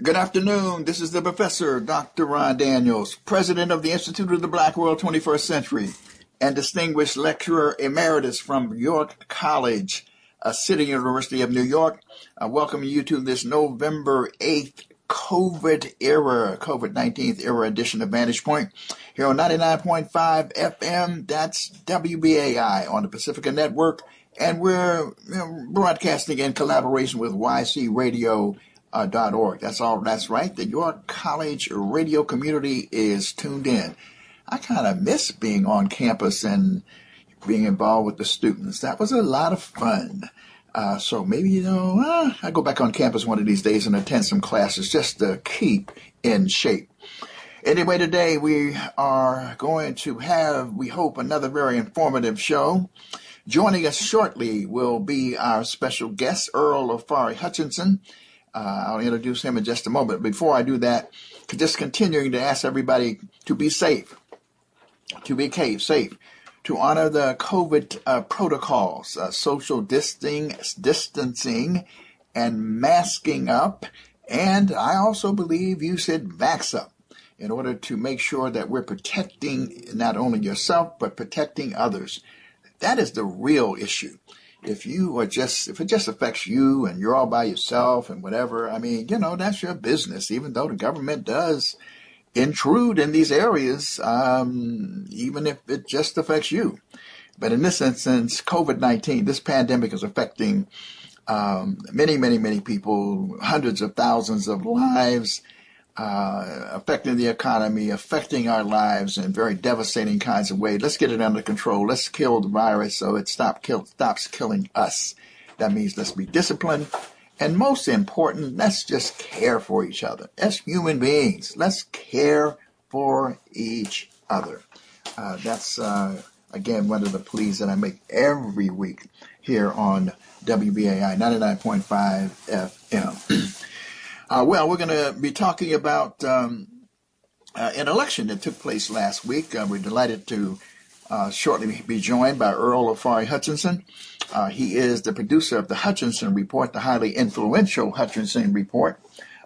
Good afternoon. This is the Professor, Dr. Ron Daniels, President of the Institute of the Black World 21st Century, and Distinguished Lecturer Emeritus from York College, City University of New York. I welcome you to this November 8th COVID-19 era edition of Vantage Point here on 99.5 FM. That's WBAI on the Pacifica Network, and we're broadcasting in collaboration with YCRadio.org. That's right. The York College radio community is tuned in. I kind of miss being on campus and being involved with the students. That was a lot of fun. So maybe, I go back on campus one of these days and attend some classes just to keep in shape. Anyway, today we are going to have, we hope, another very informative show. Joining us shortly will be our special guest, Earl Ofari Hutchinson. I'll introduce him in just a moment. Before I do that, just continuing to ask everybody to be safe, safe, to honor the COVID protocols, social distancing and masking up. And I also believe you should vax up in order to make sure that we're protecting not only yourself, but protecting others. That is the real issue. If it just affects you and you're all by yourself and whatever, that's your business, even though the government does intrude in these areas, even if it just affects you. But in this instance, COVID-19, this pandemic is affecting many, many, many people, hundreds of thousands of lives, affecting the economy, affecting our lives in very devastating kinds of ways. Let's get it under control. Let's kill the virus so it stops killing us. That means let's be disciplined. And most important, let's just care for each other. As human beings, let's care for each other. That's, again, one of the pleas that I make every week here on WBAI 99.5 FM. Well, we're going to be talking about an election that took place last week. We're delighted to shortly be joined by Earl Ofari Hutchinson. He is the producer of the Hutchinson Report, the highly influential Hutchinson Report.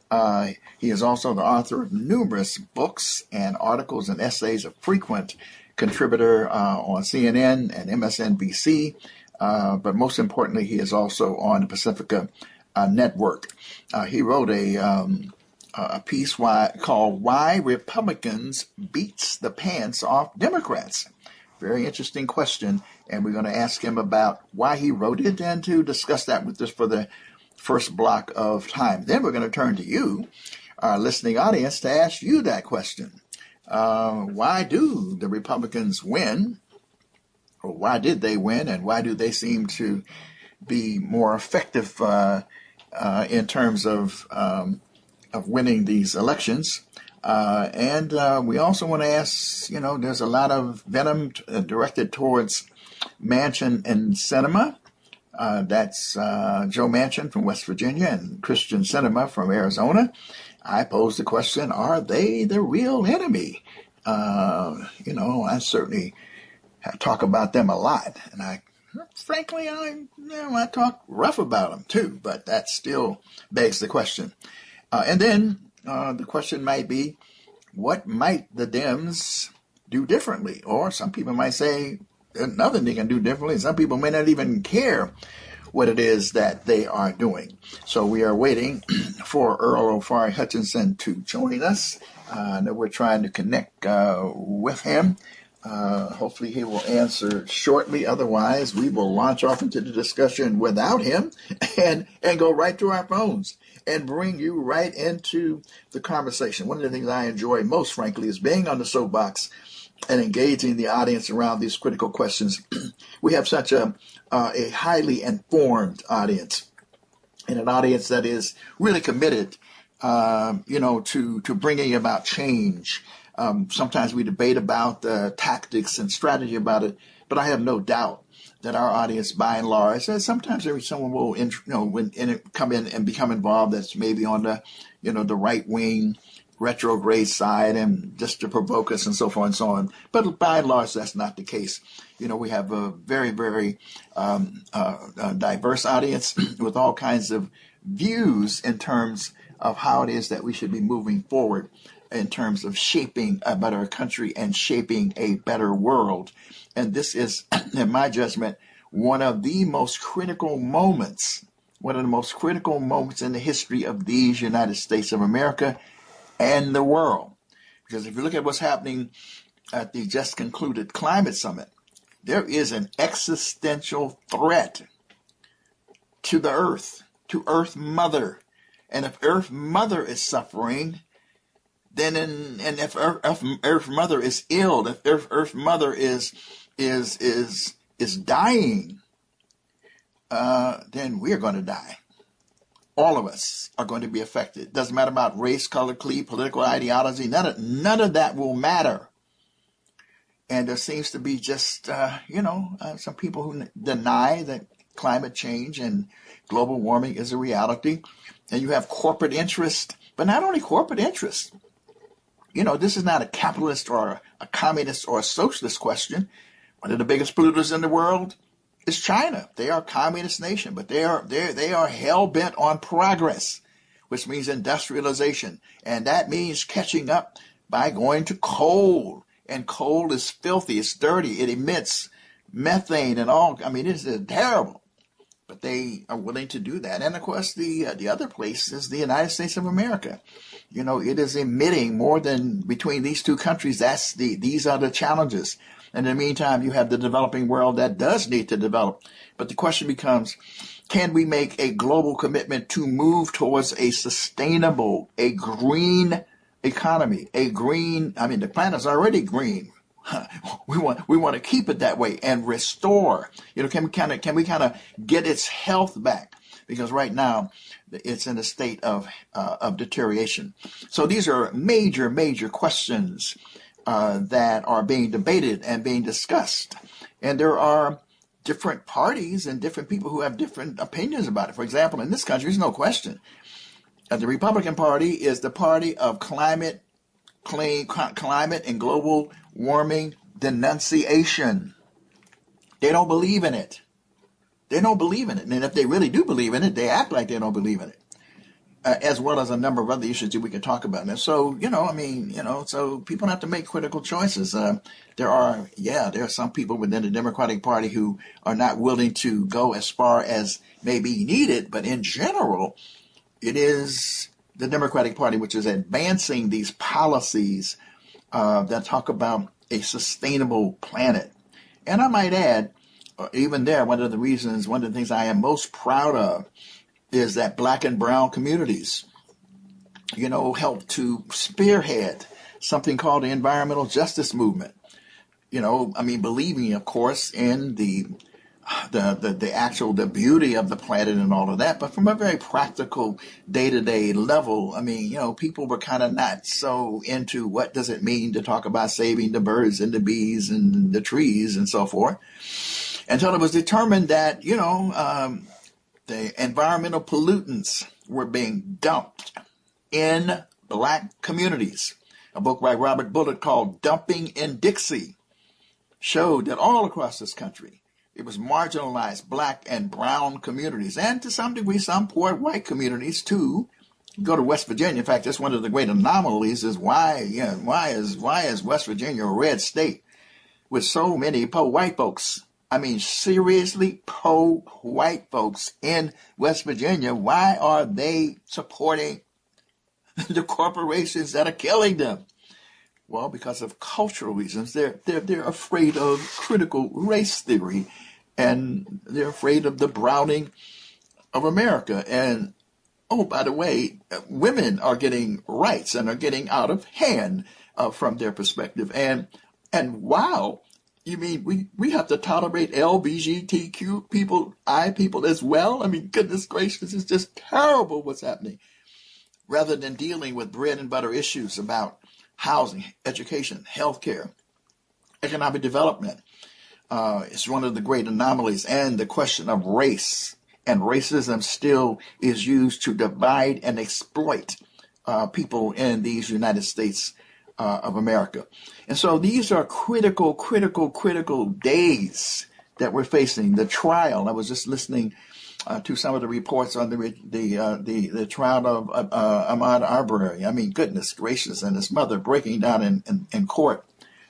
He is also the author of numerous books and articles and essays, a frequent contributor on CNN and MSNBC. But most importantly, he is also on the Pacifica Network. He wrote a piece called "Why Republicans Beats the Pants Off Democrats." Very interesting question, and we're going to ask him about why he wrote it and to discuss that with us for the first block of time. Then we're going to turn to you, our listening audience, to ask you that question. Why do the Republicans win, or why did they win, and why do they seem to be more effective in terms of winning these elections? And we also want to ask, there's a lot of venom directed towards Manchin and Sinema. That's Joe Manchin from West Virginia and Christian Sinema from Arizona. I pose the question, are they the real enemy? I certainly talk about them a lot, and frankly, I talk rough about them too, but that still begs the question. And then the question might be, what might the Dems do differently? Or some people might say there's nothing they can do differently. Some people may not even care what it is that they are doing. So we are waiting for Earl Ofari Hutchinson to join us. I know we're trying to connect with him. Hopefully he will answer shortly. Otherwise, we will launch off into the discussion without him and go right to our phones and bring you right into the conversation. One of the things I enjoy most, frankly, is being on the soapbox and engaging the audience around these critical questions. We have such a highly informed audience, and an audience that is really committed, to bringing about change. Sometimes we debate about the tactics and strategy about it, but I have no doubt that our audience, by and large, sometimes someone will, come in and become involved that's maybe on the, the right wing retrograde side, and just to provoke us and so forth and so on. But by and large, that's not the case. We have a very, very diverse audience with all kinds of views in terms of how it is that we should be moving forward in terms of shaping a better country and shaping a better world. And this is, in my judgment, one of the most critical moments, in the history of these United States of America and the world. Because if you look at what's happening at the just concluded climate summit, there is an existential threat to the earth, to Earth Mother. And if Earth Mother is suffering, then and if Earth Mother is ill, if Earth Mother is dying, then we're going to die. All of us are going to be affected. Doesn't matter about race, color, creed, political ideology. None of that will matter. And there seems to be just, some people who deny that climate change and global warming is a reality. And you have corporate interest, but not only corporate interest. This is not a capitalist or a communist or a socialist question. One of the biggest polluters in the world is China. They are a communist nation, but they are hell-bent on progress, which means industrialization. And that means catching up by going to coal. And coal is filthy, it's dirty, it emits methane and all. I mean, it's terrible. But they are willing to do that. And of course, the other place is the United States of America. It is emitting more than between these two countries. These are the challenges. And in the meantime, you have the developing world that does need to develop. But the question becomes, can we make a global commitment to move towards a sustainable, a green economy, the planet's already green. We want to keep it that way and restore. Can we kind of get its health back? Because right now it's in a state of deterioration. So these are major questions that are being debated and being discussed. And there are different parties and different people who have different opinions about it. For example, in this country, there's no question. The Republican Party is the party of climate and global warming denunciation. They don't believe in it. And if they really do believe in it, they act like they don't believe in it. As well as a number of other issues that we can talk about. And so, so people have to make critical choices. There are some people within the Democratic Party who are not willing to go as far as may be needed, but in general, it is the Democratic Party which is advancing these policies that talk about a sustainable planet. And I might add, even there, one of the things I am most proud of is that black and brown communities, help to spearhead something called the environmental justice movement. Believing, of course, in the beauty of the planet and all of that, but from a very practical day-to-day level, people were kind of not so into what does it mean to talk about saving the birds and the bees and the trees and so forth, until it was determined that, the environmental pollutants were being dumped in black communities. A book by Robert Bullitt called Dumping in Dixie showed that all across this country, it was marginalized black and brown communities, and to some degree, some poor white communities too. Go to West Virginia. In fact, that's one of the great anomalies is why is West Virginia a red state with so many poor white folks? Seriously, poor white folks in West Virginia, why are they supporting the corporations that are killing them? Well, because of cultural reasons. They're afraid of critical race theory, and they're afraid of the browning of America. And, oh, by the way, women are getting rights and are getting out of hand from their perspective. And wow, you mean we have to tolerate LGBTQ people as well? Goodness gracious, it's just terrible what's happening. Rather than dealing with bread and butter issues about housing, education, healthcare, economic development, is one of the great anomalies, and the question of race. And racism still is used to divide and exploit people in these United States of America. And so these are critical days that we're facing. The trial, I was just listening to some of the reports on the trial of Ahmaud Arbery. I mean, goodness gracious, and his mother breaking down in court,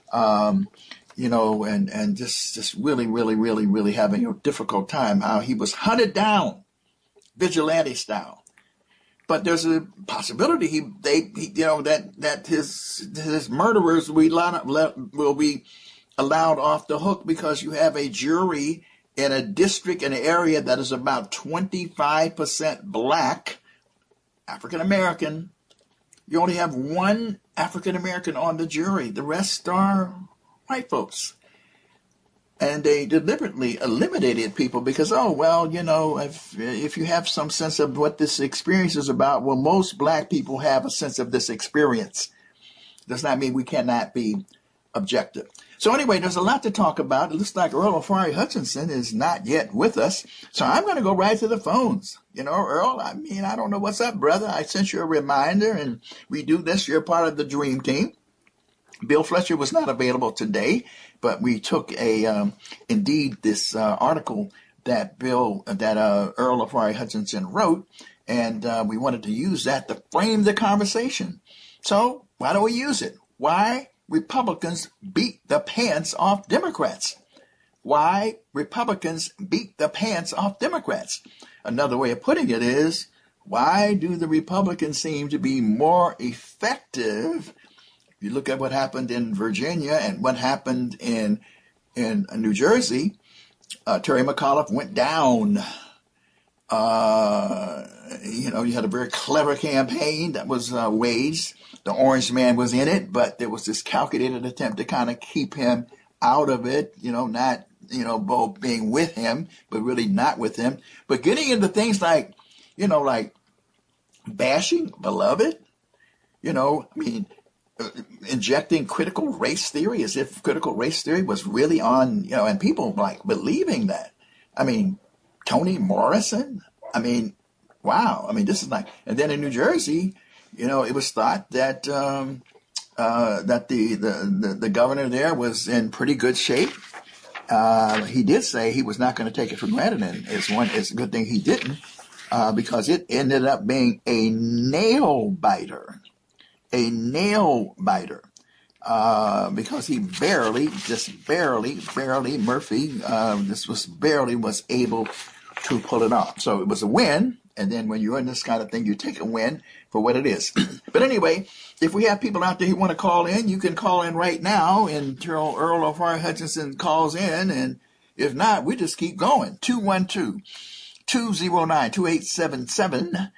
and just really, really, really, really having a difficult time. How he was hunted down, vigilante style. But there's a possibility that his murderers will be allowed off the hook, because you have a jury in a district, in an area that is about 25% black, African American. You only have one African American on the jury. The rest are white folks. And they deliberately eliminated people because, if you have some sense of what this experience is about, well, most black people have a sense of this experience. Does not mean we cannot be objective. So anyway, there's a lot to talk about. It looks like Earl Afari Hutchinson is not yet with us. So I'm going to go right to the phones. Earl, I don't know what's up, brother. I sent you a reminder, and we do this. You're part of the dream team. Bill Fletcher was not available today, but we took this article that Earl Afari Hutchinson wrote, and we wanted to use that to frame the conversation. So why don't we use it? Why Republicans beat the pants off Democrats? Why Republicans beat the pants off Democrats? Another way of putting it is, why do the Republicans seem to be more effective? You look at what happened in Virginia and what happened in New Jersey. Terry McAuliffe went down. You had a very clever campaign that was waged. The Orange Man was in it, but there was this calculated attempt to kind of keep him out of it. Not both being with him, but really not with him. But getting into things like bashing Beloved. Injecting critical race theory, as if critical race theory was really on, and people believing that. Toni Morrison. Wow. This is and then in New Jersey, it was thought that that the governor there was in pretty good shape. He did say he was not going to take it for granted, and it's a good thing he didn't, because it ended up being a nail biter. Because he barely, Murphy, was able to pull it off. So it was a win. And then when you're in this kind of thing, you take a win for what it is. But anyway, if we have people out there who want to call in, you can call in right now until Earl Afari Hutchinson calls in. And if not, we just keep going. 212-209-2877.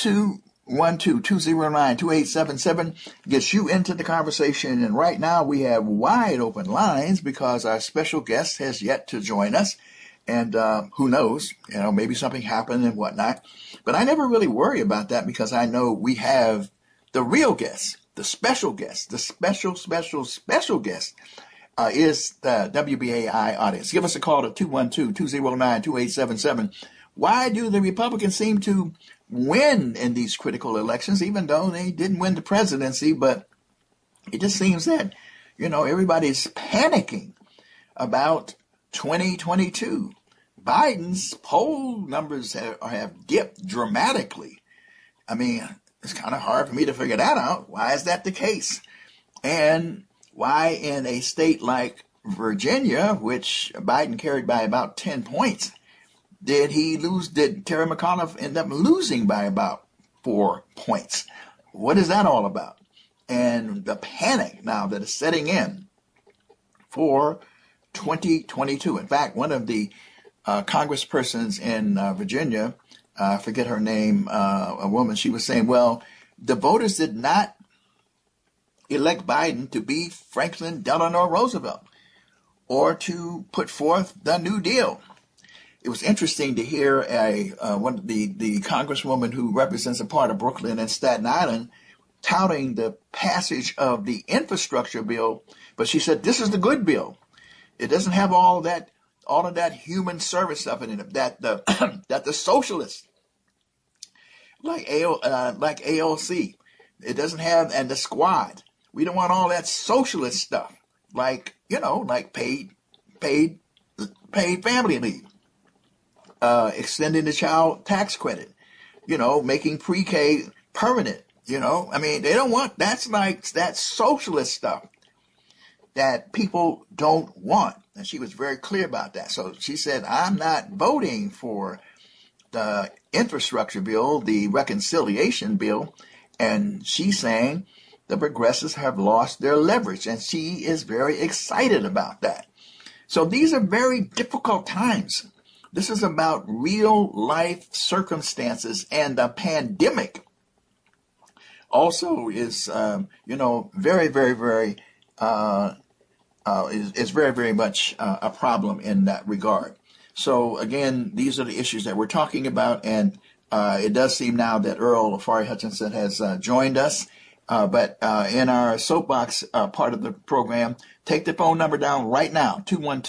212-209-2877 gets you into the conversation. And right now we have wide open lines because our special guest has yet to join us. And who knows, maybe something happened and whatnot. But I never really worry about that because I know we have the real guest, the special guest, the special guest is the WBAI audience. Give us a call to 212-209-2877. Why do the Republicans seem to win in these critical elections, even though they didn't win the presidency? But it just seems that, everybody's panicking about 2022. Biden's poll numbers have dipped dramatically. It's kind of hard for me to figure that out. Why is that the case? And why in a state like Virginia, which Biden carried by about 10 points, did Terry McAuliffe end up losing by about 4 points? What is that all about? And the panic now that is setting in for 2022. In fact, one of the congresspersons in Virginia, I forget her name, a woman, she was saying, well, the voters did not elect Biden to be Franklin Delano Roosevelt or to put forth the New Deal. It was interesting to hear the congresswoman who represents a part of Brooklyn and Staten Island touting the passage of the infrastructure bill, but she said this is the good bill. It doesn't have all of that human service stuff in it that the socialists like AOC, it doesn't have, and the Squad. We don't want all that socialist stuff like paid family leave. extending the child tax credit, making pre-K permanent. I mean, they don't want, that's socialist stuff that people don't want. And she was very clear about that. So she said, I'm not voting for the infrastructure bill, the reconciliation bill. And she's saying the progressives have lost their leverage. And she is very excited about that. So these are very difficult times. This is about real life circumstances, and the pandemic also is, very, very, very, is very, very much a problem in that regard. So again, these are the issues that we're talking about, and it does seem now that Earl Afari Hutchinson has joined us. But in our soapbox part of the program, take the phone number down right now,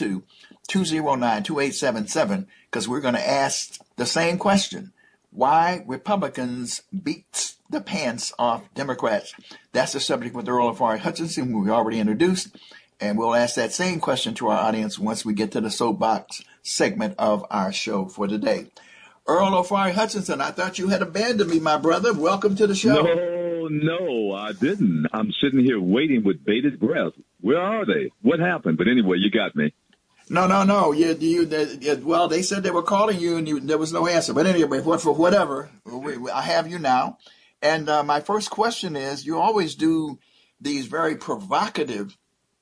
212-209-2877, because we're going to ask the same question: why Republicans beat the pants off Democrats. That's the subject with Earl Afari Hutchinson, who we already introduced. And we'll ask that same question to our audience once we get to the soapbox segment of our show for today. Earl Afari Hutchinson, I thought you had abandoned me, my brother. Welcome to the show. No, I didn't. I'm sitting here waiting with bated breath. Where are they? What happened? But anyway, you got me. No. Well, they said they were calling you, and there was no answer. But anyway, for whatever, I have you now. And my first question is, you always do these very provocative,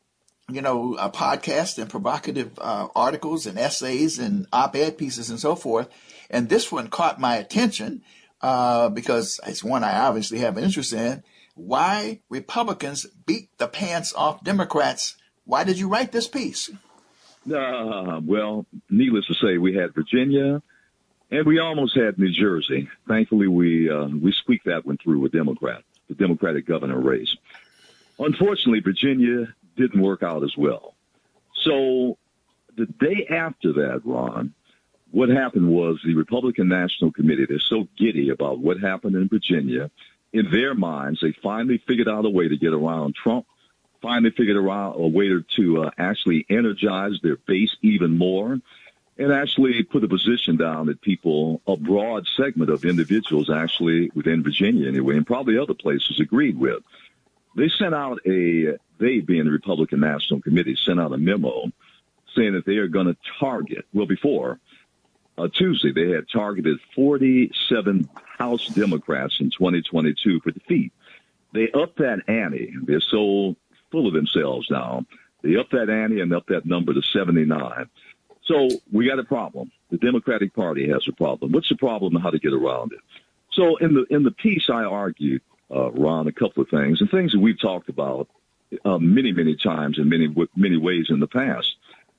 podcasts and provocative articles and essays and op-ed pieces and so forth. And this one caught my attention because it's one I obviously have an interest in. Why Republicans beat the pants off Democrats. Why did you write this piece? Well, needless to say, we had Virginia, and we almost had New Jersey. Thankfully, we squeaked that one through with the Democratic governor race. Unfortunately, Virginia didn't work out as well. So the day after that, Ron, what happened was the Republican National Committee, they're so giddy about what happened in Virginia. In their minds, they finally figured out a way to get around Trump, finally figured out a way to actually energize their base even more, and actually put a position down that people, a broad segment of individuals actually within Virginia anyway, and probably other places agreed with. They sent out they being the Republican National Committee, sent out a memo saying that they are going to target, well, before Tuesday, they had targeted 47 House Democrats in 2022 for defeat. They upped that ante. They're so full of themselves now. They upped that ante and upped that number to 79. So we got a problem. The Democratic Party has a problem. What's the problem and how to get around it? So in the piece, I argued, Ron, a couple of things, and things that we've talked about many, many times in many ways in the past.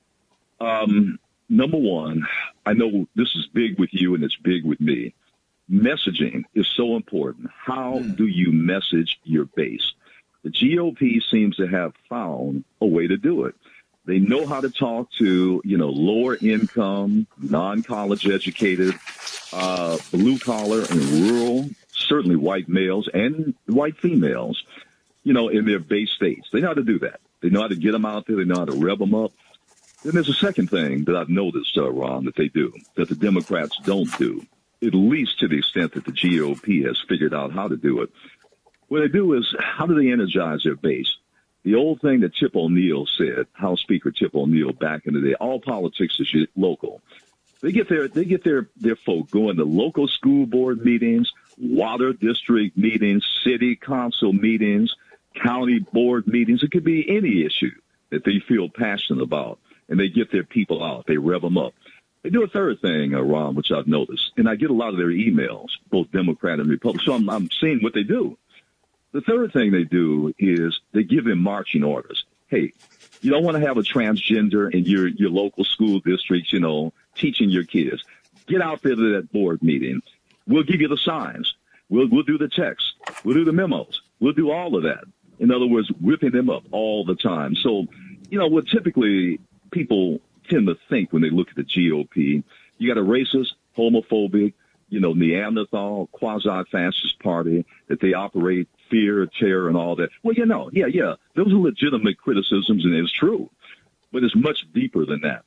Number one, I know this is big with you and it's big with me. Messaging is so important. How do you message your base? The GOP seems to have found a way to do it. They know how to talk to, lower income, non-college educated, blue collar and rural, certainly white males and white females, in their base states. They know how to do that. They know how to get them out there. They know how to rev them up. Then there's a second thing that I've noticed, Ron, that they do, that the Democrats don't do, at least to the extent that the GOP has figured out how to do it. What they do is, how do they energize their base? The old thing that Tip O'Neill said, House Speaker Tip O'Neill back in the day, all politics is local. They get their folk going to local school board meetings, water district meetings, city council meetings, county board meetings. It could be any issue that they feel passionate about, and they get their people out. They rev them up. They do a third thing, Ron, which I've noticed, and I get a lot of their emails, both Democrat and Republican, so I'm seeing what they do. The third thing they do is they give them marching orders. Hey, you don't want to have a transgender in your local school district, teaching your kids. Get out there to that board meeting. We'll give you the signs. We'll do the text. We'll do the memos. We'll do all of that. In other words, whipping them up all the time. So, what typically people tend to think when they look at the GOP, you got a racist, homophobic, Neanderthal, quasi-fascist party that they operate fear, terror, and all that. Well, those are legitimate criticisms, and it's true. But it's much deeper than that.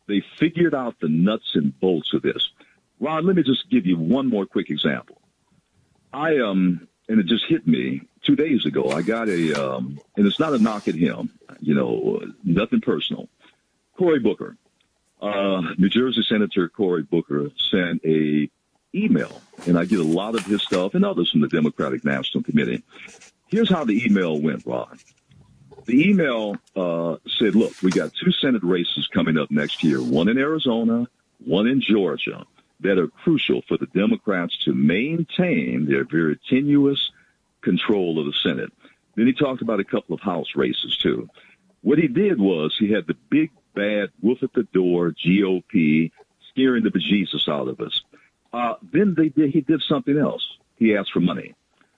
They figured out the nuts and bolts of this. Ron, let me just give you one more quick example. And it just hit me 2 days ago. I got and it's not a knock at him, nothing personal. Cory Booker, New Jersey Senator Cory Booker sent a email, and I get a lot of his stuff and others from the Democratic National Committee. Here's how the email went, Ron. The email said, look, we got 2 Senate races coming up next year, one in Arizona, one in Georgia, that are crucial for the Democrats to maintain their very tenuous control of the Senate. Then he talked about a couple of House races, too. What he did was he had the big, bad wolf at the door GOP scaring the bejesus out of us. Then he did something else. He asked for money.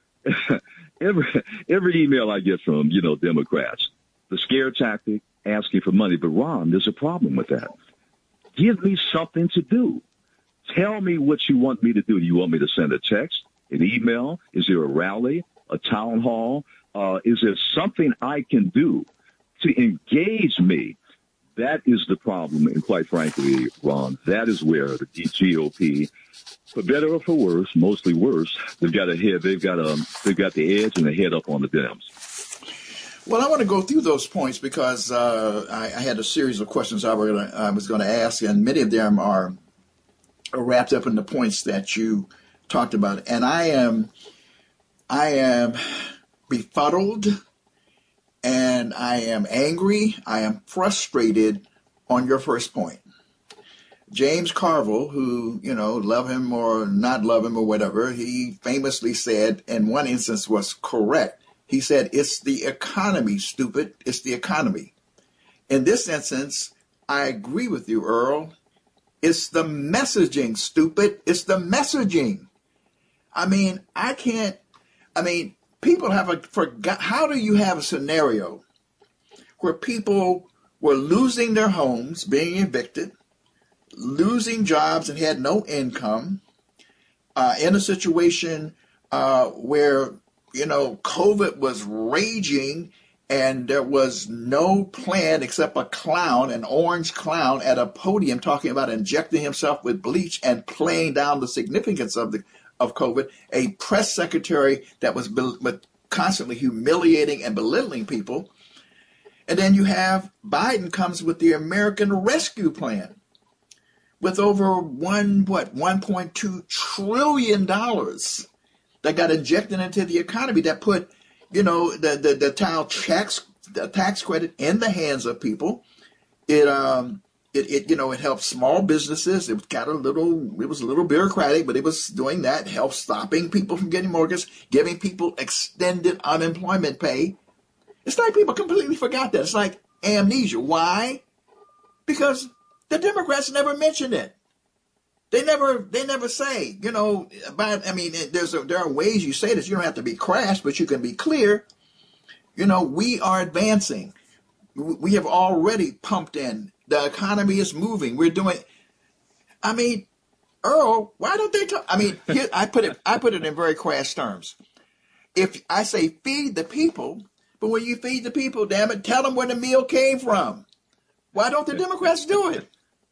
Every email I get from, Democrats, the scare tactic, asking for money. But, Ron, there's a problem with that. Give me something to do. Tell me what you want me to do. Do you want me to send a text, an email? Is there a rally, a town hall? Is there something I can do to engage me? That is the problem. And quite frankly, Ron, that is where the GOP, for better or for worse, mostly worse, they've got the edge and the head up on the Dems. Well, I want to go through those points because I had a series of questions I was going to ask, and many of them are wrapped up in the points that you talked about. And I am befuddled, and I am angry. I am frustrated on your first point. James Carville, who, love him or not love him or whatever, he famously said, in one instance was correct. He said, it's the economy, stupid. It's the economy. In this instance, I agree with you, Earl. It's the messaging, stupid. It's the messaging. People have forgot. How do you have a scenario where people were losing their homes, being evicted, losing jobs and had no income, in a situation where, COVID was raging and there was no plan except a clown, an orange clown at a podium talking about injecting himself with bleach and playing down the significance of COVID, a press secretary that was constantly humiliating and belittling people. And then you have Biden comes with the American Rescue Plan with over $1.2 trillion that got injected into the economy that put, the tax credit in the hands of people. It helped small businesses. It was a little bureaucratic, but it was doing that, helped stopping people from getting mortgages, giving people extended unemployment pay. It's like people completely forgot that. It's like amnesia. Why? Because the Democrats never mentioned it. They never say, there are ways you say this. You don't have to be crass, but you can be clear. We are advancing. We have already pumped in. The economy is moving. We're doing. Earl, why don't they talk? Here, I put it in very crass terms. If I say feed the people, but when you feed the people, damn it, tell them where the meal came from. Why don't the Democrats do it?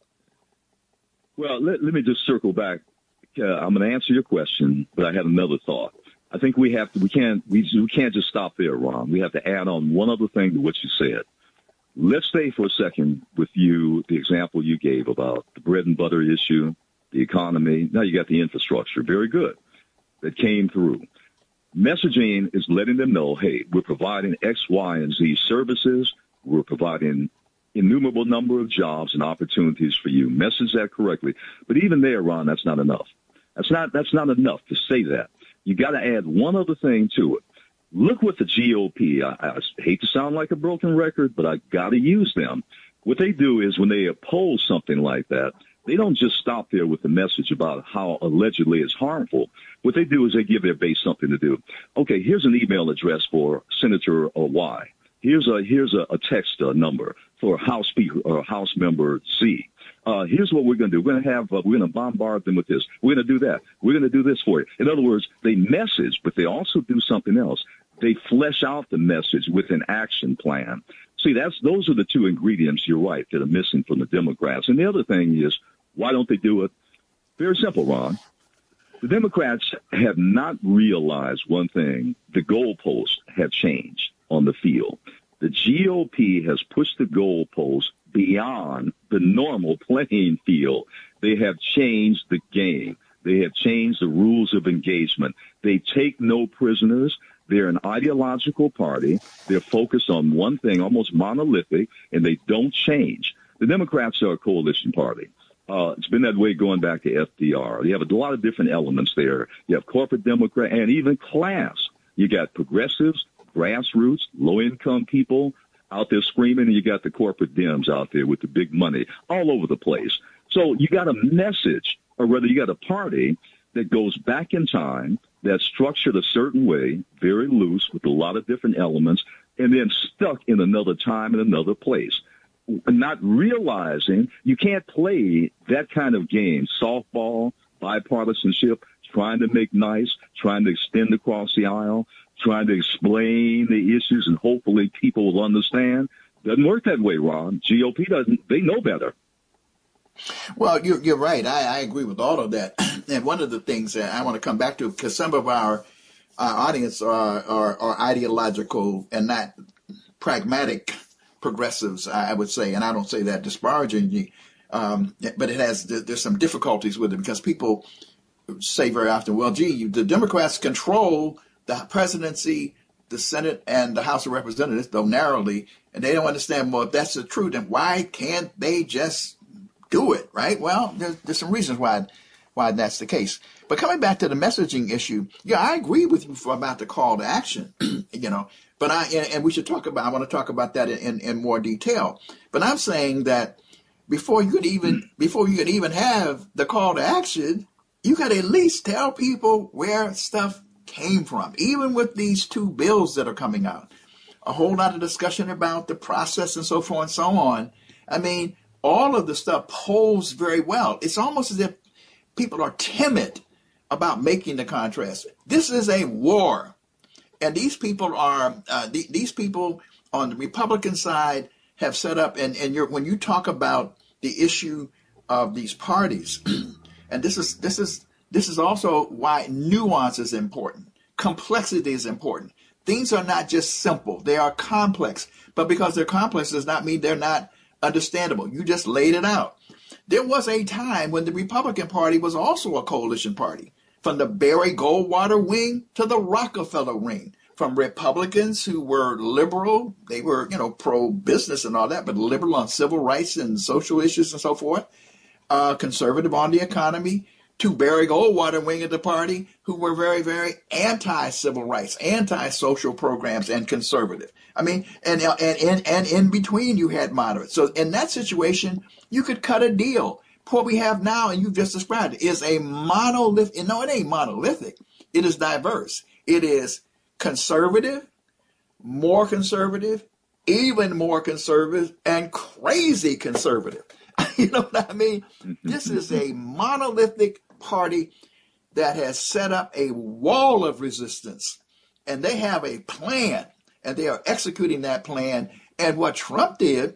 Well, let me just circle back. I'm going to answer your question, but I had another thought. I think we can't just stop there, Ron. We have to add on one other thing to what you said. Let's stay for a second with you, the example you gave about the bread and butter issue, the economy. Now you got the infrastructure. Very good. That came through. Messaging is letting them know, hey, we're providing X, Y, and Z services. We're providing innumerable number of jobs and opportunities for you. Message that correctly. But even there, Ron, that's not enough. That's not enough to say that. You got to add one other thing to it. Look what the GOP, I hate to sound like a broken record, but I got to use them. What they do is when they oppose something like that, they don't just stop there with the message about how allegedly it's harmful. What they do is they give their base something to do. Okay, here's an email address for Senator Y. Here's a text number for House Speaker or House Member Z. Here's what we're going to do. We're going to bombard them with this. We're going to do that. We're going to do this for you. In other words, they message, but they also do something else. They flesh out the message with an action plan. See, those are the two ingredients, you're right, that are missing from the Democrats. And the other thing is, why don't they do it? Very simple, Ron. The Democrats have not realized one thing. The goalposts have changed on the field. The GOP has pushed the goalposts beyond the normal playing field. They have changed the game. They have changed the rules of engagement. They take no prisoners. They're an ideological party. They're focused on one thing, almost monolithic, and they don't change. The Democrats are a coalition party. It's been that way going back to FDR. You have a lot of different elements there. You have corporate Democrat and even class. You got progressives, grassroots, low-income people out there screaming, and you got the corporate Dems out there with the big money all over the place. So you got a message, or rather you got a party that goes back in time, that's structured a certain way, very loose with a lot of different elements, and then stuck in another time and another place. Not realizing you can't play that kind of game, softball, bipartisanship, trying to make nice, trying to extend across the aisle, trying to explain the issues, and hopefully people will understand. Doesn't work that way, Ron. GOP doesn't. They know better. Well, you're right. I agree with all of that. And one of the things that I want to come back to, because some of our audience are ideological and not pragmatic progressives, I would say, and I don't say that disparagingly, but there's some difficulties with it because people say very often, well, gee, the Democrats control the presidency, the Senate, and the House of Representatives, though narrowly, and they don't understand, well, if that's the truth, then why can't they just do it, right? Well, there's some reasons why that's the case. But coming back to the messaging issue, yeah, I agree with you about the call to action, but and we should I want to talk about that in more detail. But I'm saying that before you could even have the call to action, you got to at least tell people where stuff came from. Even with these two bills that are coming out, a whole lot of discussion about the process and so forth and so on. I mean, all of the stuff polls very well. It's almost as if people are timid about making the contrast. This is a war. And these people are, these people on the Republican side have set up, and when you talk about the issue of these parties, and this is also why nuance is important. Complexity is important. Things are not just simple. They are complex. But because they're complex does not mean they're not understandable. You just laid it out. There was a time when the Republican Party was also a coalition party, from the Barry Goldwater wing to the Rockefeller wing, from Republicans who were liberal, they were, pro-business and all that, but liberal on civil rights and social issues and so forth, conservative on the economy, to Barry Goldwater wing of the party who were very, very anti-civil rights, anti-social programs, and conservative. I mean, and in between you had moderates. So in that situation, you could cut a deal. What we have now, and you've just described it, is a monolithic. No, it ain't monolithic. It is diverse. It is conservative, more conservative, even more conservative, and crazy conservative. You know what I mean? This is a monolithic party that has set up a wall of resistance, and they have a plan, and they are executing that plan. And what Trump did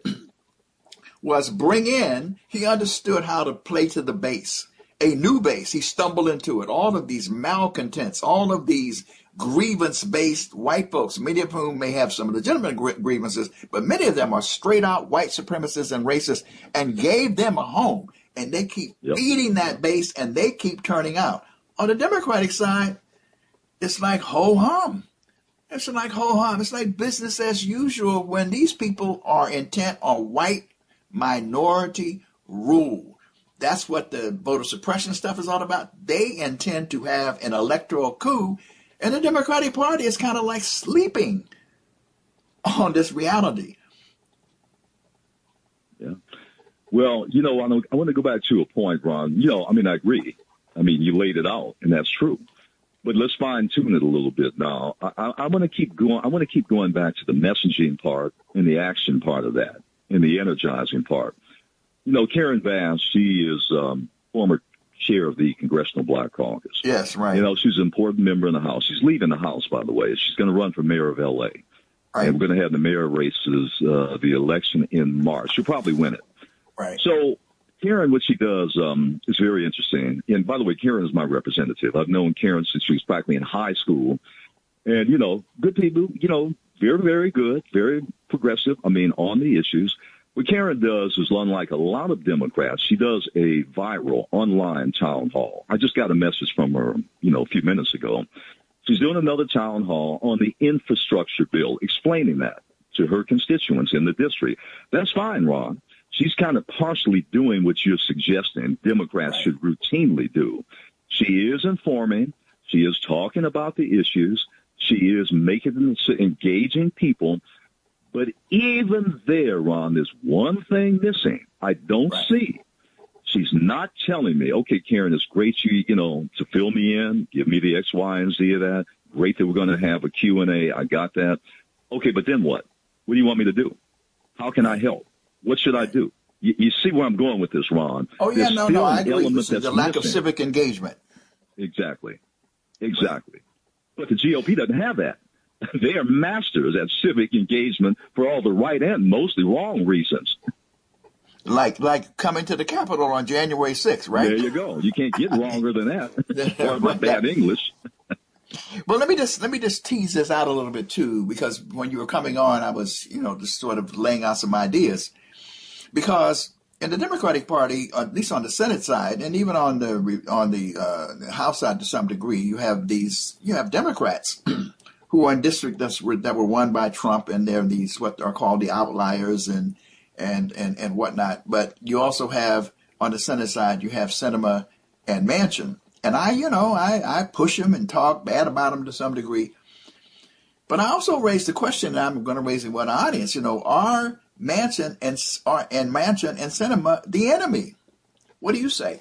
was he understood how to play to the base, a new base. He stumbled into it. All of these malcontents, all of these grievance-based white folks, many of whom may have some legitimate grievances, but many of them are straight-out white supremacists and racists, and gave them a home. And they keep feeding that base, and they keep turning out. On the Democratic side, it's like ho-hum. It's like ho-hum. It's like business as usual when these people are intent on white minority rule. That's what the voter suppression stuff is all about. They intend to have an electoral coup, and the Democratic Party is kind of like sleeping on this reality. Yeah. Well, I want to go back to a point, Ron. I agree. You laid it out, and that's true. But let's fine tune it a little bit now. I want to keep going. I want to keep going back to the messaging part and the action part of that, and the energizing part. Karen Bass, she is former chair of the Congressional Black Caucus. Yes, right. She's an important member in the House. She's leaving the House, by the way. She's going to run for mayor of L.A. Right. And we're going to have the mayor races, the election in March. She'll probably win it. Right. So Karen, what she does is very interesting. And by the way, Karen is my representative. I've known Karen since she was practically in high school. And, good people, very, very good, very progressive, on the issues. What Karen does is, unlike a lot of Democrats, she does a viral online town hall. I just got a message from her, a few minutes ago. She's doing another town hall on the infrastructure bill, explaining that to her constituents in the district. That's fine, Ron. She's kind of partially doing what you're suggesting Democrats should routinely do. She is informing. She is talking about the issues. She is engaging people. But even there, Ron, there's one thing missing. I don't see. She's not telling me, okay, Karen, it's great to fill me in, give me the X, Y, and Z of that. Great that we're going to have a Q&A. I got that. Okay, but then what? What do you want me to do? How can I help? What should I do? You see where I'm going with this, Ron. Oh, yeah, no, I agree. The lack missing. Of civic engagement. Exactly. But the GOP doesn't have that. They are masters at civic engagement for all the right and mostly wrong reasons. Like coming to the Capitol on January 6th, right? There you go. You can't get wronger than that. Or bad English. Well, let me just tease this out a little bit too, because when you were coming on, I was, just sort of laying out some ideas. Because in the Democratic Party, at least on the Senate side, and even on the House side to some degree, you have Democrats who are in districts that were won by Trump, and they're these what are called the outliers and whatnot. But you also have on the Senate side, you have Sinema and Manchin. And I push them and talk bad about them to some degree. But I also raised the question, and I'm going to raise it with the audience, are Manchin and Sinema the enemy? What do you say?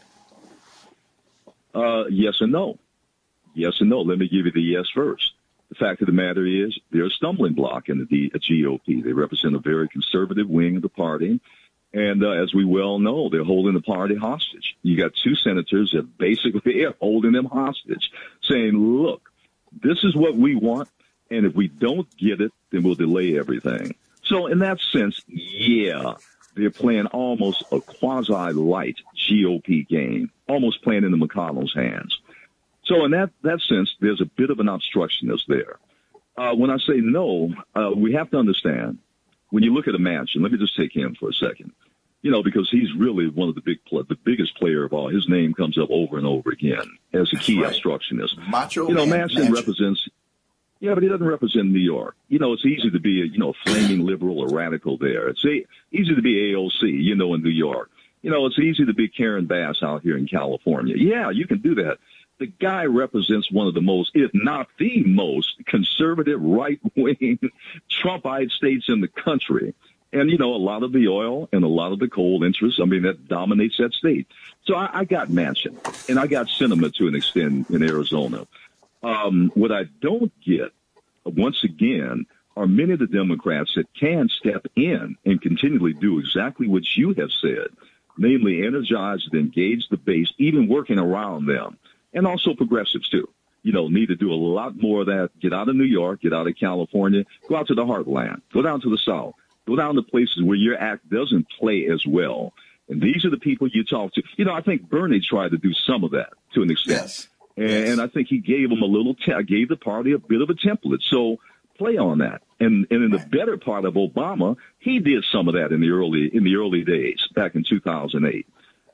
Yes and no. Yes and no. Let me give you the yes first. The fact of the matter is they're a stumbling block in the GOP. They represent a very conservative wing of the party. And as we well know, they're holding the party hostage. You got two senators that basically are holding them hostage, saying, look, this is what we want, and if we don't get it, then we'll delay everything. So in that sense, yeah, they're playing almost a quasi-light GOP game, almost playing in the McConnell's hands. So in that sense, there's a bit of an obstructionist there. When I say no, we have to understand, when you look at a Manchin, let me just take him for a second, because he's really one of the biggest player of all. His name comes up over and over again as a key obstructionist. Macho Manchin represents, but he doesn't represent New York. It's easy to be a flaming liberal or radical there. It's easy to be AOC, in New York. It's easy to be Karen Bass out here in California. Yeah, you can do that. The guy represents one of the most, if not the most, conservative, right-wing Trumpite states in the country. And, a lot of the oil and a lot of the coal interests, that dominates that state. So I got Manchin, and I got Sinema to an extent in Arizona. What I don't get, once again, are many of the Democrats that can step in and continually do exactly what you have said, namely energize and engage the base, even working around them. And also progressives, too. Need to do a lot more of that. Get out of New York, get out of California, go out to the heartland, go down to the South, go down to places where your act doesn't play as well. And these are the people you talk to. I think Bernie tried to do some of that to an extent. Yes. And I think he gave them gave the party a bit of a template. So play on that. And in the better part of Obama, he did some of that in the early days, back in 2008.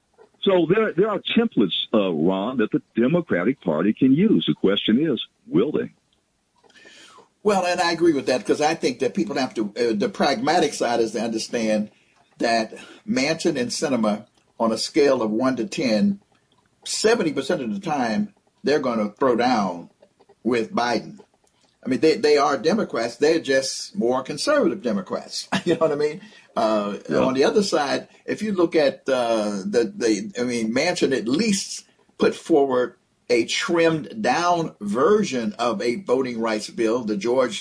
So there are templates, Ron, that the Democratic Party can use. The question is, will they? Well, and I agree with that, because I think that people have to, the pragmatic side is to understand that Manchin and Sinema, on a scale of 1 to 10, 70% of the time, they're going to throw down with Biden. They are Democrats. They're just more conservative Democrats. You know what I mean? On the other side, if you look at Manchin at least put forward a trimmed down version of a voting rights bill, the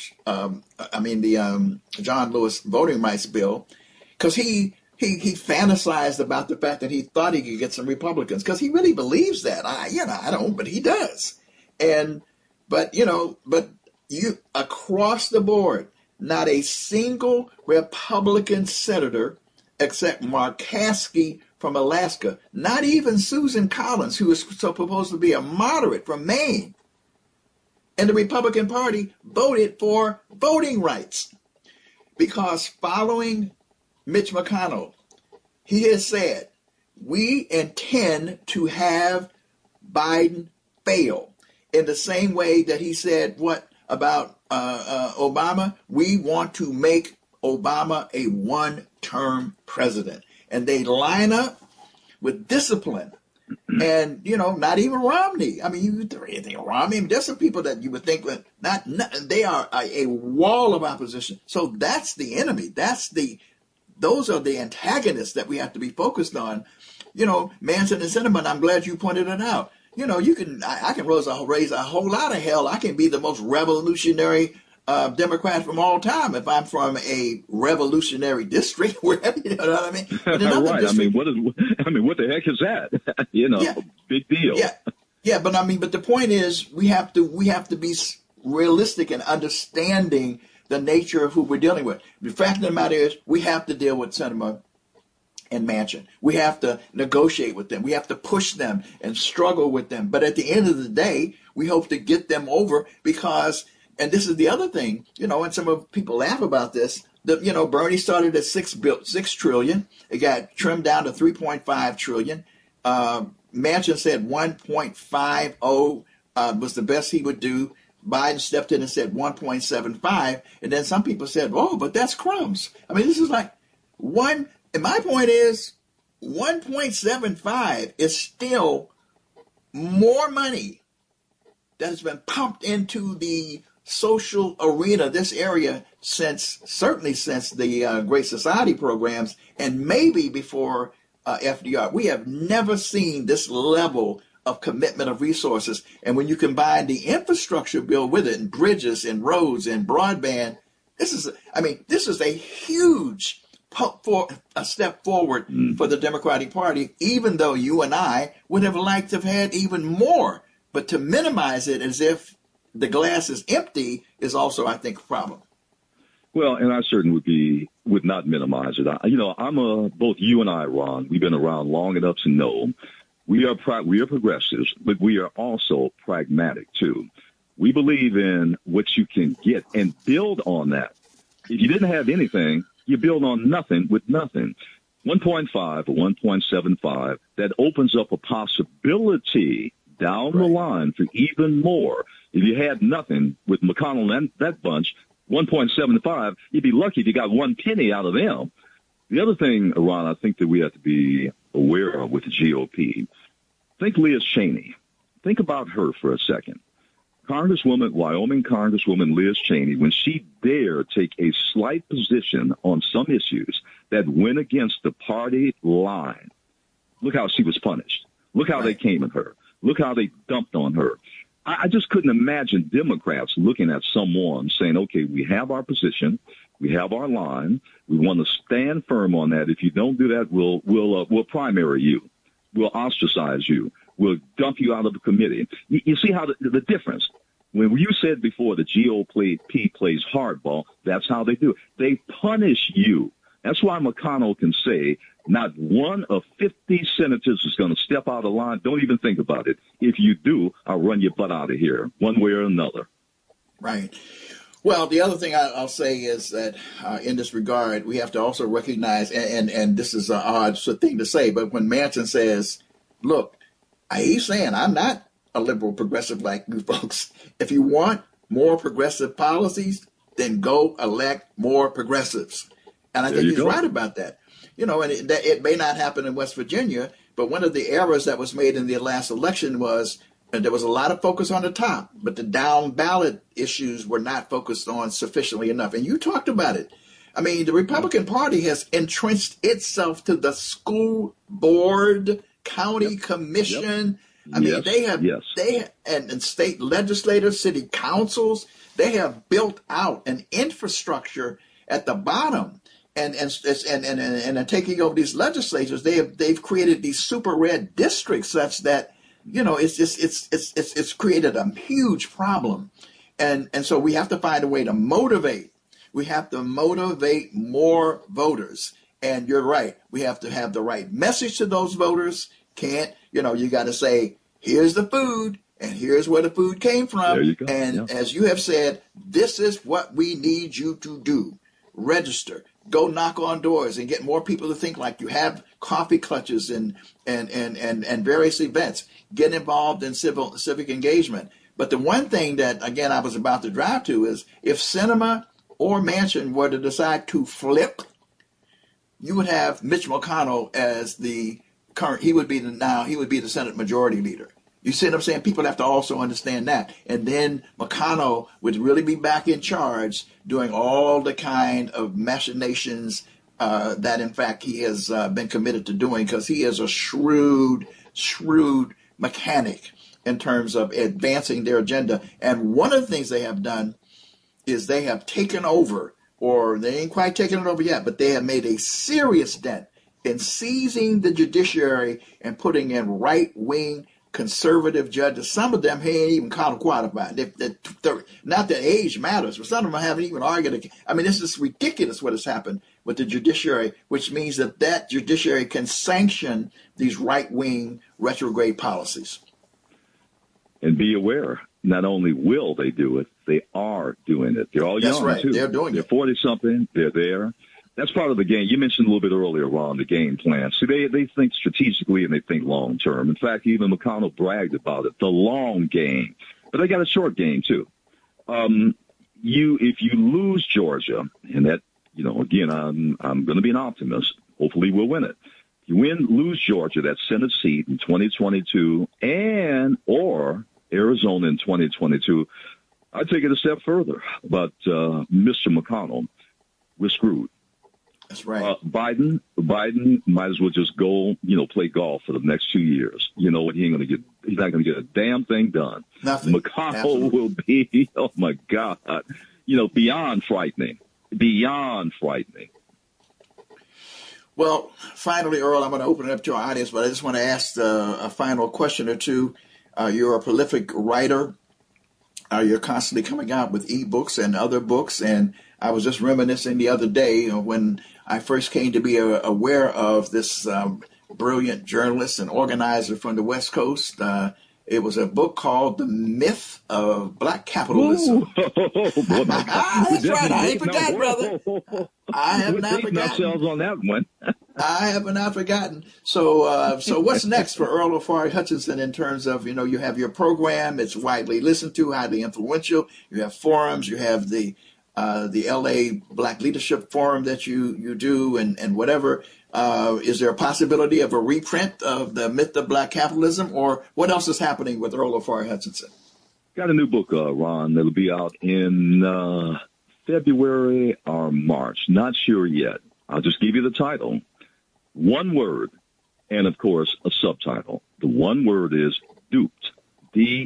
John Lewis voting rights bill, because he fantasized about the fact that he thought he could get some Republicans, because he really believes that. I don't, but he does. But you across the board, not a single Republican senator except Mark Caskey from Alaska, not even Susan Collins, who is supposed to be a moderate from Maine, and the Republican Party voted for voting rights. Because following Mitch McConnell, he has said, we intend to have Biden fail. In the same way that he said, what about Obama? We want to make Obama a one-term president. And they line up with discipline. And, not even Romney. I mean, you think Romney, there's some people that you would think, not they are a wall of opposition. So that's the enemy. Those are the antagonists that we have to be focused on. Manchin and Sinema, I'm glad you pointed it out. I can raise a whole lot of hell. I can be the most revolutionary Democrat from all time if I'm from a revolutionary district, wherever, you know what I mean? Right. District, what the heck is that? Yeah. Big deal. Yeah. But the point is, we have to be realistic in understanding the nature of who we're dealing with. The fact of the matter is, we have to deal with Sinema and Manchin. We have to negotiate with them. We have to push them and struggle with them. But at the end of the day, we hope to get them over because, and this is the other thing, and some of people laugh about this, Bernie started at $6 trillion. It got trimmed down to $3.5 trillion. Manchin said 1.50 was the best he would do. Biden stepped in and said 1.75. And then some people said, oh, but that's crumbs. This is like one. And my point is 1.75 is still more money that has been pumped into the social arena, this area, certainly since the Great Society programs, and maybe before FDR. We have never seen this level of commitment of resources. And when you combine the infrastructure bill with it, and bridges and roads and broadband, this is a huge a step forward for the Democratic Party, even though you and I would have liked to have had even more. But to minimize it as if the glass is empty is also, I think, a problem. Well, and I certainly would not minimize it. Both you and I, Ron, we've been around long enough to know we are progressives, but we are also pragmatic too. We believe in what you can get and build on that. If you didn't have anything, you build on nothing with nothing. 1.5 or 1.75, that opens up a possibility down the line for even more. If you had nothing with McConnell and that bunch, 1.75, you'd be lucky if you got 1 penny out of them. The other thing, Ron, I think that we have to be aware of with the GOP, think Liz Cheney. Think about her for a second. Wyoming Congresswoman Liz Cheney, when she dared take a slight position on some issues that went against the party line, look how she was punished. Look how they came at her. Look how they dumped on her. I just couldn't imagine Democrats looking at someone saying, okay, we have our position, we have our line, we want to stand firm on that. If you don't do that, we'll primary you, we'll ostracize you, we'll dump you out of the committee. You see how the difference. When you said before the GOP plays hardball, that's how they do it. They punish you. That's why McConnell can say not one of 50 senators is going to step out of line. Don't even think about it. If you do, I'll run your butt out of here, one way or another. Right. Well, the other thing I'll say is that in this regard, we have to also recognize, and this is an odd thing to say, but when Manchin says, look, he's saying, I'm not a liberal progressive like you folks. If you want more progressive policies, then go elect more progressives. And I think he's right about that. And it may not happen in West Virginia, but one of the errors that was made in the last election was there was a lot of focus on the top, but the down ballot issues were not focused on sufficiently enough. And you talked about it. The Republican Party has entrenched itself to the school board, county commission. They have and state legislators, city councils, they have built out an infrastructure at the bottom. And taking over these legislatures, they've created these super red districts such that, it's created a huge problem. And so we have to find a way to motivate We have to motivate more voters. And you're right. We have to have the right message to those voters. You got to say, here's the food and here's where the food came from. There you go. And as you have said, this is what we need you to do. Register, go knock on doors and get more people to think like you. Have coffee clutches and various events. Get involved in civic engagement. But the one thing that, again, I was about to drive to is if Sinema or Manchin were to decide to flip, you would have Mitch McConnell as the current. He would be the Senate Majority Leader. You see what I'm saying? People have to also understand that. And then McConnell would really be back in charge, doing all the kind of machinations that, in fact, he has been committed to doing, because he is a shrewd mechanic in terms of advancing their agenda. And one of the things they have done is they have taken over, or they ain't quite taken it over yet, but they have made a serious dent in seizing the judiciary and putting in right-wing conservative judges. Some of them ain't even kind of qualified. Not that age matters, but some of them haven't even argued. I mean, this is ridiculous what has happened with the judiciary, which means that judiciary can sanction these right-wing retrograde policies. And be aware, not only will they do it, they are doing it. They're all young, That's right. too. They're doing They're it. 40-something. They're there. That's part of the game. You mentioned a little bit earlier, Ron, the game plan. See, they think strategically and they think long-term. In fact, even McConnell bragged about it, the long game. But they got a short game, too. If you lose Georgia, and that, again, I'm going to be an optimist. Hopefully we'll win it. You lose Georgia, that Senate seat in 2022, or Arizona in 2022, I'd take it a step further. But Mr. McConnell, we're screwed. That's right. Biden might as well just go, play golf for the next 2 years. You know what? He's not going to get a damn thing done. Nothing. McConnell Absolutely. will be, oh my God, beyond frightening. Beyond frightening. Well, finally, Earl, I'm going to open it up to our audience, but I just want to ask a final question or two. You're a prolific writer. You're constantly coming out with ebooks and other books, and I was just reminiscing the other day when I first came to be aware of this brilliant journalist and organizer from the West Coast. It was a book called The Myth of Black Capitalism. That's right. I ain't forgot, brother. I have not forgotten. Ourselves on that one. I have not forgotten. So what's next for Earl Ofari Hutchinson in terms of, you have your program. It's widely listened to, highly influential. You have forums. You have the LA Black Leadership Forum that you do and whatever. Is there a possibility of a reprint of The Myth of Black Capitalism, or what else is happening with Earl Ofari Hutchinson? Got a new book, Ron, that'll be out in February or March. Not sure yet. I'll just give you the title. One word, and of course, a subtitle. The one word is duped. DUPED, :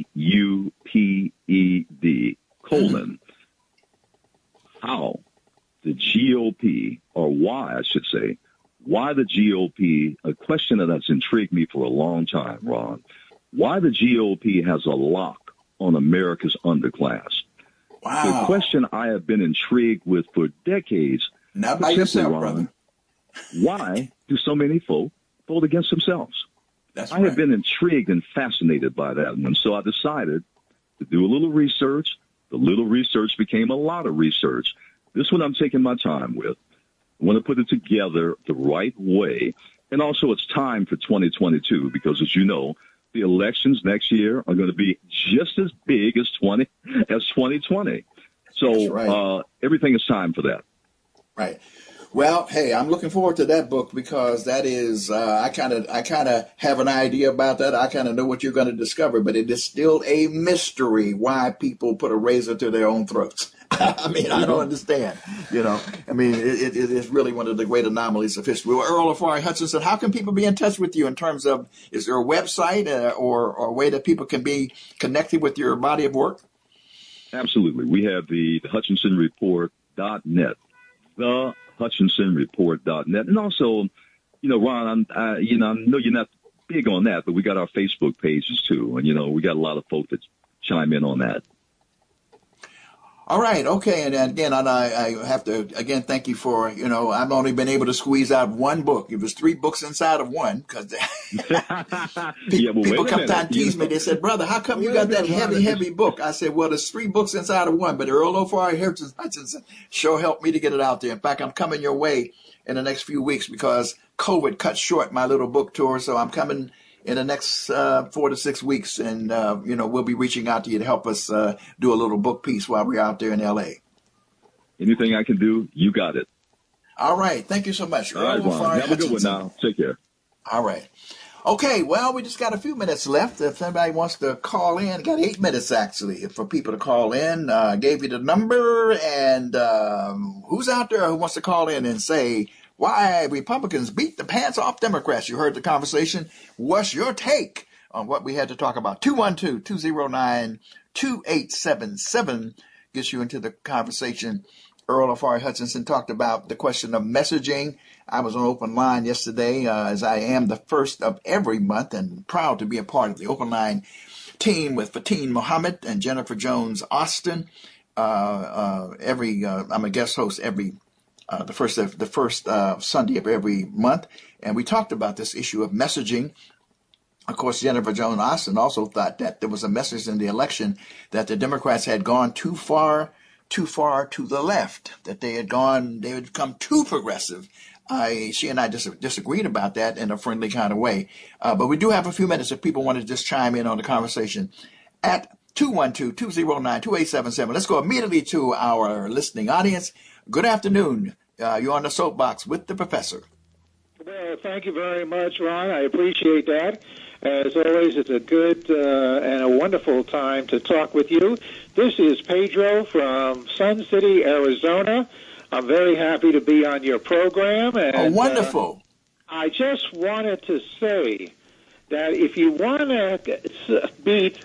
how the GOP, or why I should say, why the GOP, a question that's intrigued me for a long time, Ron, why the GOP has a lock on America's underclass. Wow. The question I have been intrigued with for decades. Not by yourself, Ron, brother. Why do so many folk vote against themselves? That's I right. have been intrigued and fascinated by that. And so I decided to do a little research. The little research became a lot of research. This one I'm taking my time with. I want to put it together the right way. And also it's time for 2022 because, as you know, the elections next year are going to be just as big as 2020. So right. Everything is time for that. Right. Well, hey, I'm looking forward to that book because that is, I kind of have an idea about that. I kind of know what you're going to discover, but it is still a mystery why people put a razor to their own throats. I mean, I don't understand, I mean, it is really one of the great anomalies of history. Well, Earl Ofari Hutchinson, how can people be in touch with you in terms of, is there a website or a way that people can be connected with your body of work? Absolutely. We have the HutchinsonReport.net, the HutchinsonReport.net. And also, Ron, I know you're not big on that, but we got our Facebook pages too. And, we got a lot of folks that chime in on that. All right, okay, and again, I have to again thank you for I've only been able to squeeze out one book. It was 3 books inside of one because Yeah, but people wait a come minute. down and tease me. They said, "Brother, how come you Wait a got that minute, Ron. heavy book?" I said, "Well, there's 3 books inside of one, but Earl O'Farrill Hutchinson sure helped me to get it out there. In fact, I'm coming your way in the next few weeks because COVID cut short my little book tour, so I'm coming." In the next 4 to 6 weeks, and we'll be reaching out to you to help us do a little book piece while we're out there in L.A. Anything I can do, you got it. All right. Thank you so much. All right, Ron. Have a good one now. Take care. All right. Okay. Well, we just got a few minutes left. If anybody wants to call in, got 8 minutes actually for people to call in. Gave you the number, and who's out there who wants to call in and say why Republicans beat the pants off Democrats? You heard the conversation. What's your take on what we had to talk about? 212-209-2877 gets you into the conversation. Earl O'Farrill Hutchinson talked about the question of messaging. I was on Open Line yesterday, as I am the first of every month, and proud to be a part of the Open Line team with Fatin Mohammed and Jennifer Jones Austin. I'm a guest host every the first Sunday of every month, and we talked about this issue of messaging. Of course, Jennifer Jones Austin also thought that there was a message in the election that the Democrats had gone too far to the left, that they had become too progressive. She and I disagreed about that in a friendly kind of way. But we do have a few minutes if people want to just chime in on the conversation at 212-209-2877. Let's go immediately to our listening audience. Good afternoon. You're on the soapbox with the professor. Well, thank you very much, Ron. I appreciate that. As always, it's a good and a wonderful time to talk with you. This is Pedro from Sun City, Arizona. I'm very happy to be on your program. And, wonderful. I just wanted to say that if you want to beat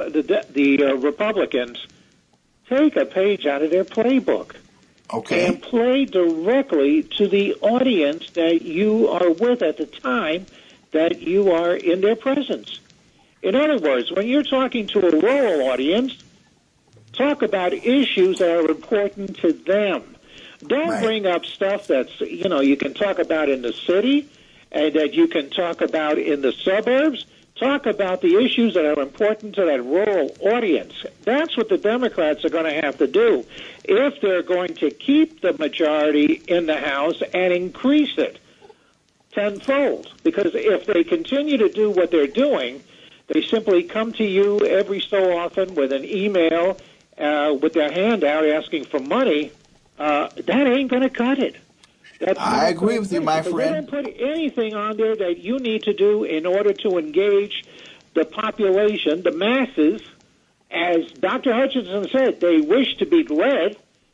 the Republicans, take a page out of their playbook. Okay. And play directly to the audience that you are with at the time that you are in their presence. In other words, when you're talking to a rural audience, talk about issues that are important to them. Don't bring up stuff that's, you can talk about in the city and that you can talk about in the suburbs. Talk about the issues that are important to that rural audience. That's what the Democrats are going to have to do if they're going to keep the majority in the House and increase it tenfold. Because if they continue to do what they're doing, they simply come to you every so often with an email with their hand out asking for money. That ain't going to cut it. I agree with you, my friend. They don't put anything on there that you need to do in order to engage the population, the masses. As Dr. Hutchinson said, they wish to be led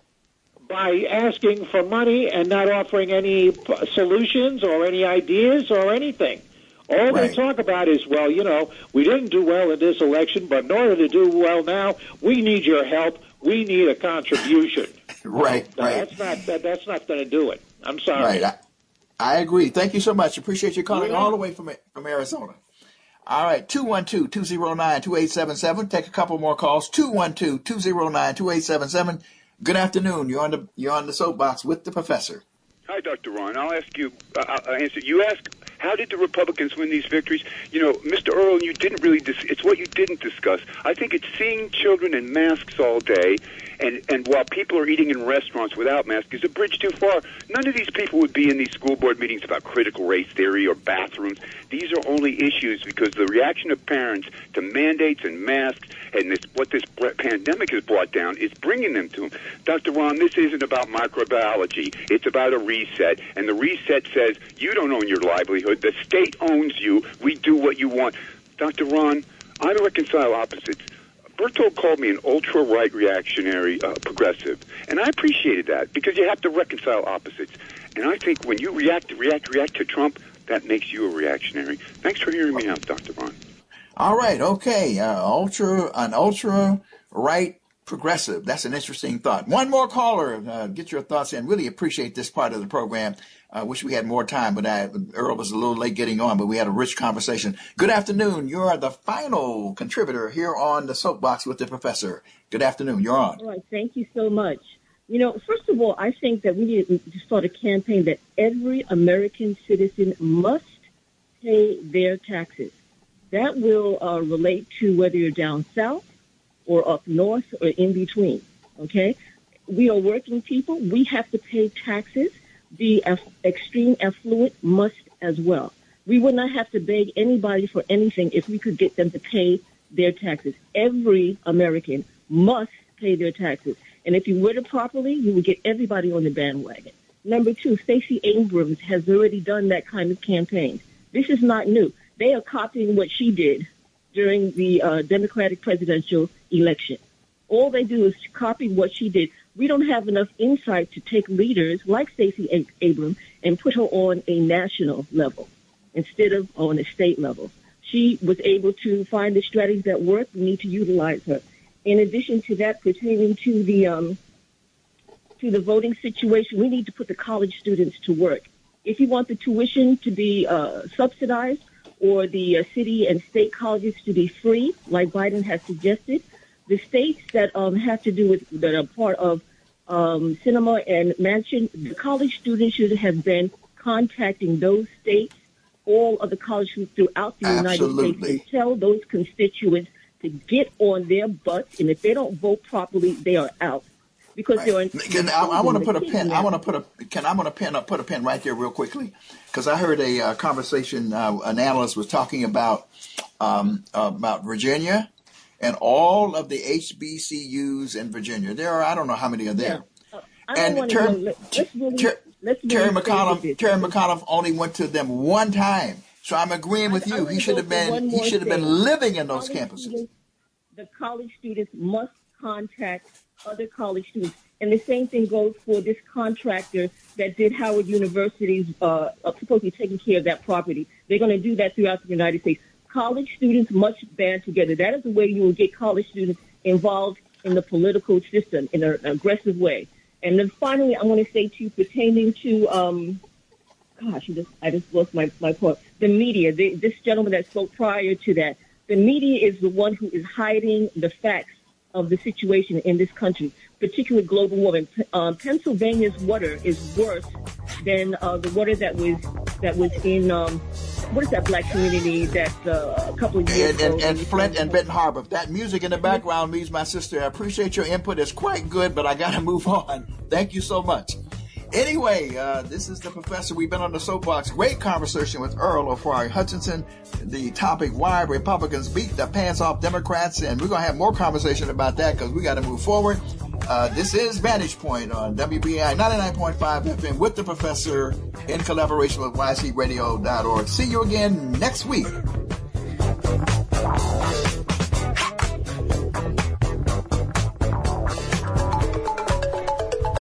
by asking for money and not offering any solutions or any ideas or anything. All they talk about is, well, we didn't do well in this election, but in order to do well now, we need your help. We need a contribution. Right. That's not going to do it. I'm sorry. Right. I agree. Thank you so much. Appreciate you calling all the way from Arizona. All right. 212-209-2877. Take a couple more calls. 212-209-2877. Good afternoon. You're on the soapbox with the professor. Hi, Dr. Ron. I'll ask you. I'll answer. You asked, how did the Republicans win these victories? Mr. Earl, you didn't really. It's what you didn't discuss. I think it's seeing children in masks all day, and while people are eating in restaurants without masks is a bridge too far. None of these people would be in these school board meetings about critical race theory or bathrooms. These are only issues because the reaction of parents to mandates and masks and what this pandemic has brought down is bringing them to them. Dr. Ron, this isn't about microbiology. It's about a reset, and the reset says you don't own your livelihood. The state owns you. We do what you want. Dr. Ron, I reconcile opposites. Bertold called me an ultra-right reactionary progressive, and I appreciated that because you have to reconcile opposites. And I think when you react to Trump, that makes you a reactionary. Thanks for hearing me out, Dr. Ron. All right, okay. An ultra-right progressive. That's an interesting thought. One more caller. Get your thoughts in. Really appreciate this part of the program. I wish we had more time, but Earl was a little late getting on, but we had a rich conversation. Good afternoon. You are the final contributor here on the Soapbox with the Professor. Good afternoon. You're on. All right. Thank you so much. First of all, I think that we need to start a campaign that every American citizen must pay their taxes. That will relate to whether you're down south or up north or in between, okay? We are working people. We have to pay taxes. The extreme affluent must as well. We would not have to beg anybody for anything if we could get them to pay their taxes. Every American must pay their taxes. And if you word it properly, you will get everybody on the bandwagon. Number two, Stacey Abrams has already done that kind of campaign. This is not new. They are copying what she did during the Democratic presidential election. All they do is copy what she did. We don't have enough insight to take leaders like Stacey Abrams and put her on a national level instead of on a state level. She was able to find the strategies that work. We need to utilize her. In addition to that, pertaining to the voting situation, we need to put the college students to work. If you want the tuition to be subsidized or the city and state colleges to be free, like Biden has suggested, the states that have to do with that are part of Sinema and Manchin, the college students should have been contacting those states, all of the college students throughout the United States, and tell those constituents to get on their butts, and if they don't vote properly, they are out. Because they're I want to put a pin. I want to put a pin right there real quickly, because I heard a conversation. An analyst was talking about Virginia and all of the HBCUs in Virginia. There are, I don't know how many are there. Yeah. And Terry McAuliffe only went to them one time. So I'm agreeing with you. He should have been living in those campuses. The college students must contact other college students. And the same thing goes for this contractor that did Howard University's supposedly taking care of that property. They're going to do that throughout the United States. College students must band together. That is the way you will get college students involved in the political system in an aggressive way. And then finally, I want to say to you, pertaining to, I just lost my point. The media, this gentleman that spoke prior to that, the media is the one who is hiding the facts of the situation in this country, particularly global warming. Pennsylvania's water is worse than the water that was in what is that black community that a couple of years ago? And Flint and Benton Harbor. That music in the background leaves my sister. I appreciate your input. It's quite good, but I got to move on. Thank you so much. Anyway, this is the Professor. We've been on the Soapbox. Great conversation with Earl Ofari Hutchinson. The topic, why Republicans beat the pants off Democrats. And we're going to have more conversation about that because we got to move forward. This is Vantage Point on WBI 99.5 FM with the Professor in collaboration with YCRadio.org. See you again next week.